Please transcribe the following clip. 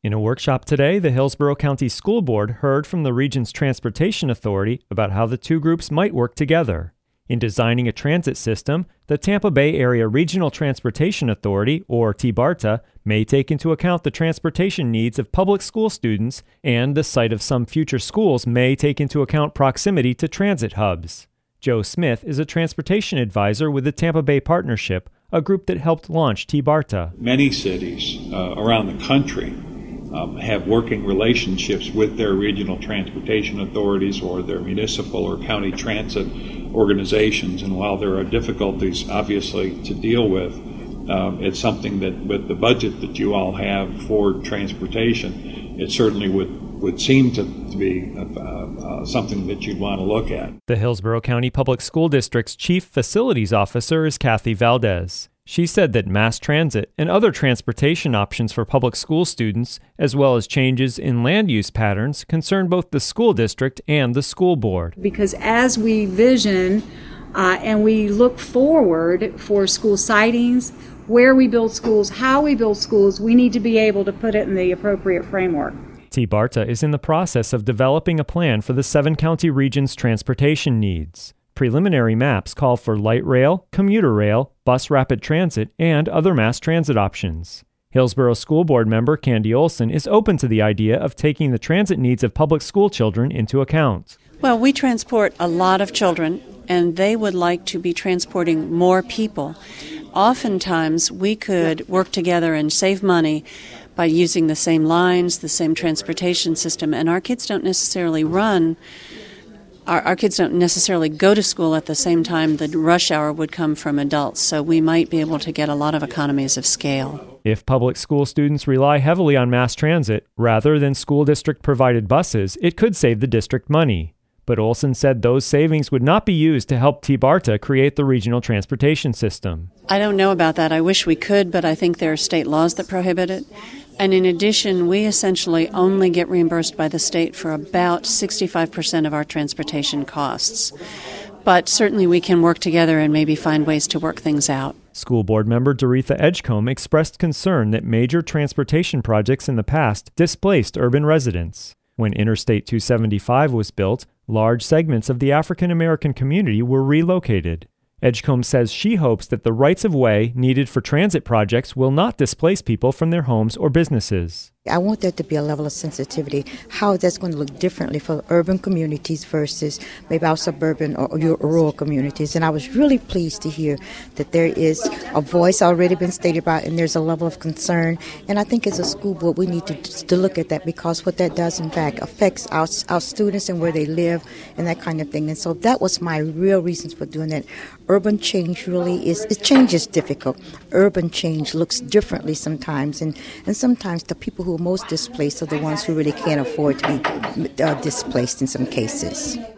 In a workshop today, the Hillsborough County School Board heard from the region's transportation authority about how the two groups might work together. In designing a transit system, the Tampa Bay Area Regional Transportation Authority, or TBARTA, may take into account the transportation needs of public school students, and the site of some future schools may take into account proximity to transit hubs. Joe Smith is a transportation advisor with the Tampa Bay Partnership, a group that helped launch TBARTA. Many cities around the country have working relationships with their regional transportation authorities or their municipal or county transit organizations. And while there are difficulties, obviously, to deal with, it's something that with the budget that you all have for transportation, it certainly would seem to be something that you'd want to look at. The Hillsborough County Public School District's Chief Facilities Officer is Kathy Valdez. She said that mass transit and other transportation options for public school students, as well as changes in land use patterns, concern both the school district and the school board. Because as we vision and we look forward for school sightings, where we build schools, how we build schools, we need to be able to put it in the appropriate framework. TBARTA is in the process of developing a plan for the 7-county region's transportation needs. Preliminary maps call for light rail, commuter rail, bus rapid transit, and other mass transit options. Hillsborough School Board member Candy Olson is open to the idea of taking the transit needs of public school children into account. Well, we transport a lot of children, and they would like to be transporting more people. Oftentimes, we could work together and save money by using the same lines, the same transportation system, and our kids don't necessarily Our kids don't necessarily go to school at the same time the rush hour would come from adults, so we might be able to get a lot of economies of scale. If public school students rely heavily on mass transit rather than school district-provided buses, it could save the district money. But Olson said those savings would not be used to help TBARTA create the regional transportation system. I don't know about that. I wish we could, but I think there are state laws that prohibit it. And in addition, we essentially only get reimbursed by the state for about 65% of our transportation costs. But certainly we can work together and maybe find ways to work things out. School board member Doretha Edgecombe expressed concern that major transportation projects in the past displaced urban residents. When Interstate 275 was built, large segments of the African American community were relocated. Edgecombe says she hopes that the rights-of-way needed for transit projects will not displace people from their homes or businesses. I want there to be a level of sensitivity, how that's going to look differently for urban communities versus maybe our suburban or rural communities. And I was really pleased to hear that there is a voice already been stated about, and there's a level of concern. And I think as a school board, we need to look at that, because what that does, in fact, affects our students and where they live and that kind of thing. And so that was my real reasons for doing that. Urban change change is difficult. Urban change looks differently sometimes, and sometimes the people who are most displaced are the ones who really can't afford to be displaced in some cases.